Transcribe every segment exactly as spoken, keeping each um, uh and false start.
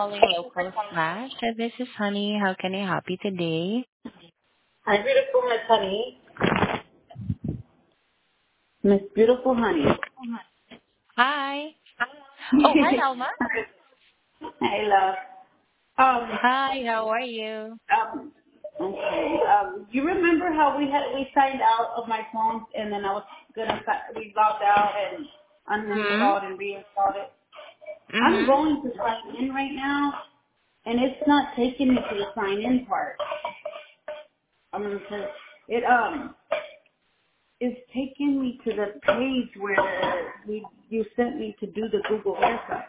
calling Local Slash. Uh, This is Honey. How can I help you today? Hi, beautiful Miss Honey. Miss Beautiful Honey. Hi. Oh, hi, Alma. Hey, love. Um, Hi, how are you? um, okay. Um, you remember how we had we signed out of my phone and then I was gonna si- we logged out and Hmm? uninstalled and reinstalled it. I'm Mm-hmm. going to sign in right now, and it's not taking me to the sign in part. I'm gonna say it um it's taking me to the page where we you sent me to do the Google verify.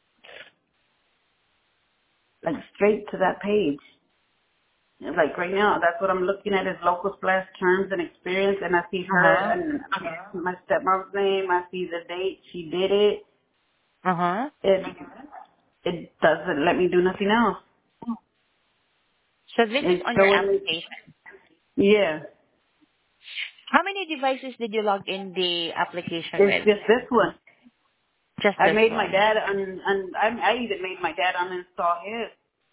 Like straight to that page. And like right now, that's what I'm looking at is local splash terms and experience, and I see her Uh-huh. and my stepmom's name. I see the date she did it. Uh-huh. It it doesn't let me do nothing else. So this is It's on your showing me, application. yeah, How many devices did you log in the application it's with? just this one. Just I this made my one. dad un, un I, I even made my dad uninstall his.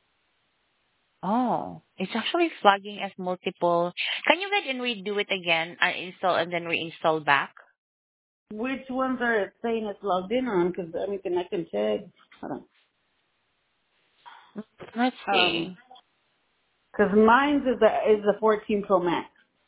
Oh, it's actually flagging as multiple. Can you go ahead and redo it again, uninstall and then reinstall back? Which ones are it saying it's logged in on? Because I mean, can I can check. Hold Let's on. Um, see. because mine's is the is the fourteen Pro Max.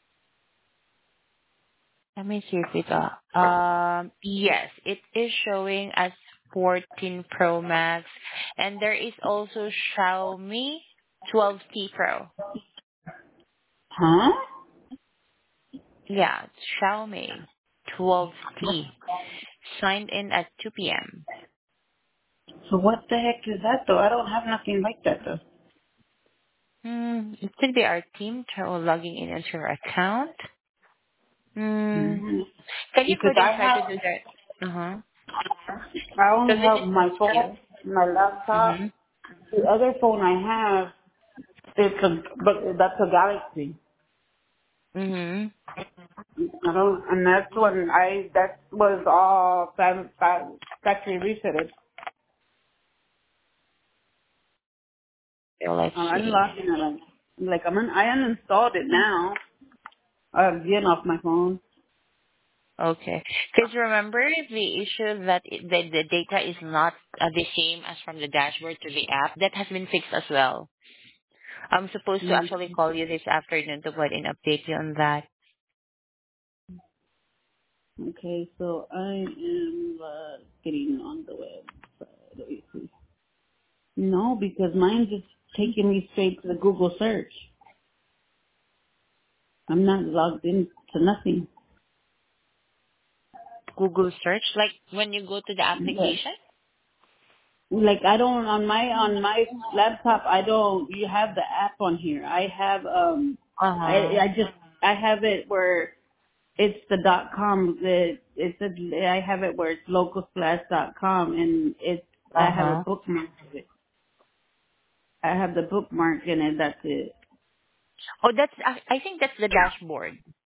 Let me see if it uh um yes, it is showing as fourteen Pro Max, and there is also Xiaomi twelve T Pro. Huh? Yeah, it's Xiaomi twelve T signed in at two p m. So what the heck is that though? I don't have nothing like that though. Hmm, it could be our team try logging in into your account. Hmm, hmm can you go Because ahead and I try to have, do that? Uh huh. I only Because this have is my new to phone, you. my laptop. Mhm. The other phone I have, it's a, but that's a Galaxy. Mhm. I don't, and that's when I, that was all fam, fam, factory resetted. So let's I'm see. unlocking it. Like I'm, un, I uninstalled it now. Again off my phone. Okay. Because remember the issue that it, the, the data is not uh, the same as from the dashboard to the app. That has been fixed as well. I'm supposed to Mm. actually call you this afternoon to go ahead and update you on that. Okay, so I am uh, getting on the web. Let me see. No, because mine's just taking me straight to the Google search. I'm not logged in to nothing. Google search, like when you go to the But, application? like I don't on my on my laptop. I don't. You have the app on here. I have um. I Uh-huh. I just I have it where it's the dot com. The it's a, I have it where it's localsplash dot com and it's I have a Uh-huh. bookmark of it. I have the bookmark in it. That's it. Oh, that's, I I think that's the dashboard.